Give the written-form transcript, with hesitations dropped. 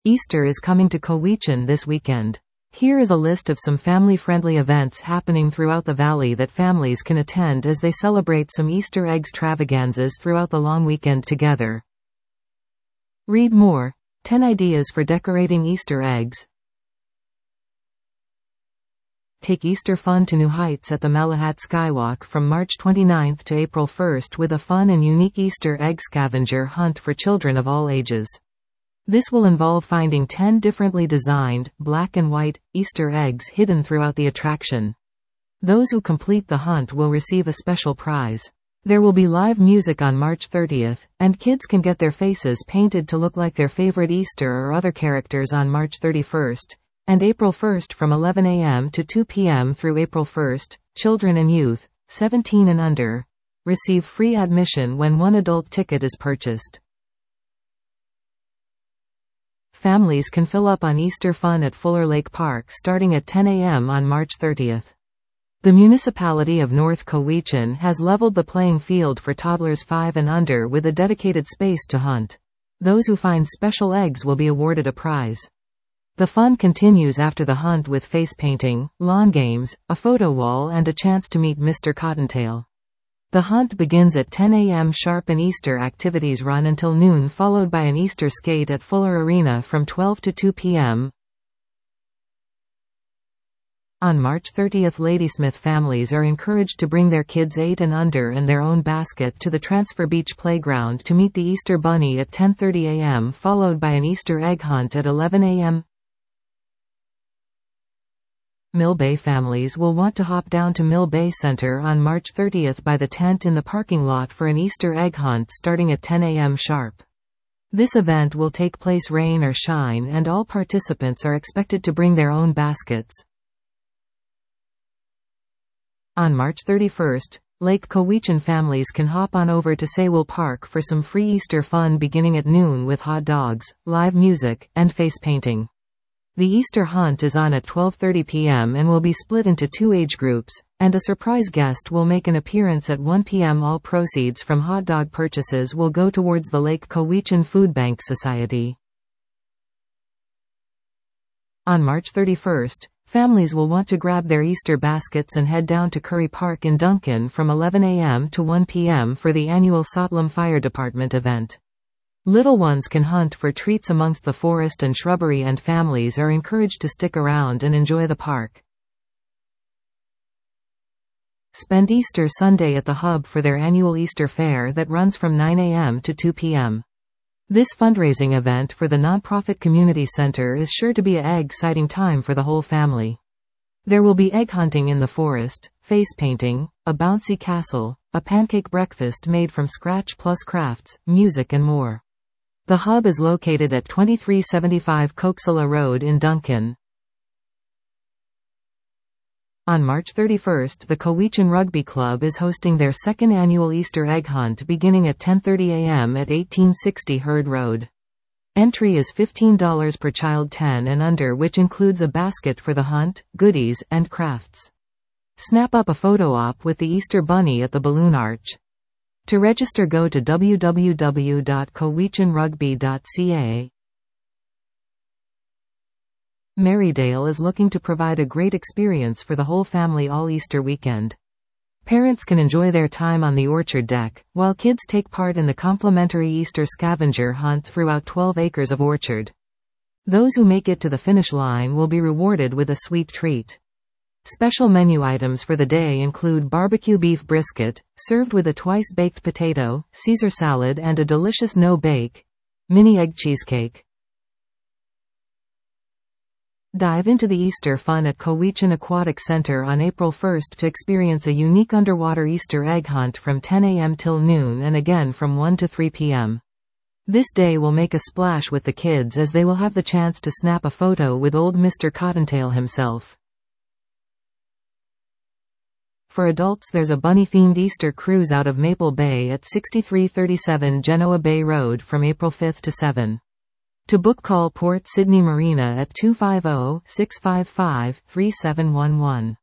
Easter is coming to Cowichan this weekend. Here is a list of some family-friendly events happening throughout the valley that families can attend as they celebrate some Easter egg extravaganzas throughout the long weekend together. Read more. 10 ideas for decorating Easter eggs. Take Easter fun to new heights at the Malahat Skywalk from March 29 to April 1 with a fun and unique Easter egg scavenger hunt for children of all ages. This will involve finding 10 differently designed, black and white, Easter eggs hidden throughout the attraction. Those who complete the hunt will receive a special prize. There will be live music on March 30, and kids can get their faces painted to look like their favorite Easter or other characters on March 31, and April 1 from 11 a.m. to 2 p.m. through April 1. Children and youth, 17 and under, receive free admission when one adult ticket is purchased. Families can fill up on Easter fun at Fuller Lake Park starting at 10 a.m. on March 30. The municipality of North Cowichan has leveled the playing field for toddlers 5 and under with a dedicated space to hunt. Those who find special eggs will be awarded a prize. The fun continues after the hunt with face painting, lawn games, a photo wall and a chance to meet Mr. Cottontail. The hunt begins at 10 a.m. sharp and Easter activities run until noon, followed by an Easter skate at Fuller Arena from 12 to 2 p.m. On March 30, Ladysmith families are encouraged to bring their kids 8 and under and their own basket to the Transfer Beach Playground to meet the Easter Bunny at 10:30 a.m. followed by an Easter egg hunt at 11 a.m. Mill Bay families will want to hop down to Mill Bay Center on March 30 by the tent in the parking lot for an Easter egg hunt starting at 10 a.m. sharp. This event will take place rain or shine and all participants are expected to bring their own baskets. On March 31, Lake Cowichan families can hop on over to Saywell Park for some free Easter fun beginning at noon with hot dogs, live music, and face painting. The Easter hunt is on at 12:30 p.m. and will be split into 2 age groups, and a surprise guest will make an appearance at 1 p.m. All proceeds from hot dog purchases will go towards the Lake Cowichan Food Bank Society. On March 31, families will want to grab their Easter baskets and head down to Curry Park in Duncan from 11 a.m. to 1 p.m. for the annual Sotlam Fire Department event. Little ones can hunt for treats amongst the forest and shrubbery and families are encouraged to stick around and enjoy the park. Spend Easter Sunday at the Hub for their annual Easter Fair that runs from 9 a.m. to 2 p.m. This fundraising event for the nonprofit community center is sure to be an egg-exciting time for the whole family. There will be egg hunting in the forest, face painting, a bouncy castle, a pancake breakfast made from scratch plus crafts, music and more. The Hub is located at 2375 Coxella Road in Duncan. On March 31, the Cowichan Rugby Club is hosting their second annual Easter egg hunt beginning at 10:30 a.m. at 1860 Herd Road. Entry is $15 per child 10 and under, which includes a basket for the hunt, goodies, and crafts. Snap up a photo op with the Easter Bunny at the Balloon Arch. To register, go to www.cowichanrugby.ca. Marydale is looking to provide a great experience for the whole family all Easter weekend. Parents can enjoy their time on the orchard deck, while kids take part in the complimentary Easter scavenger hunt throughout 12 acres of orchard. Those who make it to the finish line will be rewarded with a sweet treat. Special menu items for the day include barbecue beef brisket, served with a twice-baked potato, Caesar salad and a delicious no-bake mini egg cheesecake. Dive into the Easter fun at Cowichan Aquatic Center on April 1 to experience a unique underwater Easter egg hunt from 10 a.m. till noon and again from 1 to 3 p.m. This day will make a splash with the kids as they will have the chance to snap a photo with old Mr. Cottontail himself. For adults, there's a bunny-themed Easter cruise out of Maple Bay at 6337 Genoa Bay Road from April 5 to 7. To book, call Port Sydney Marina at 250-655-3711.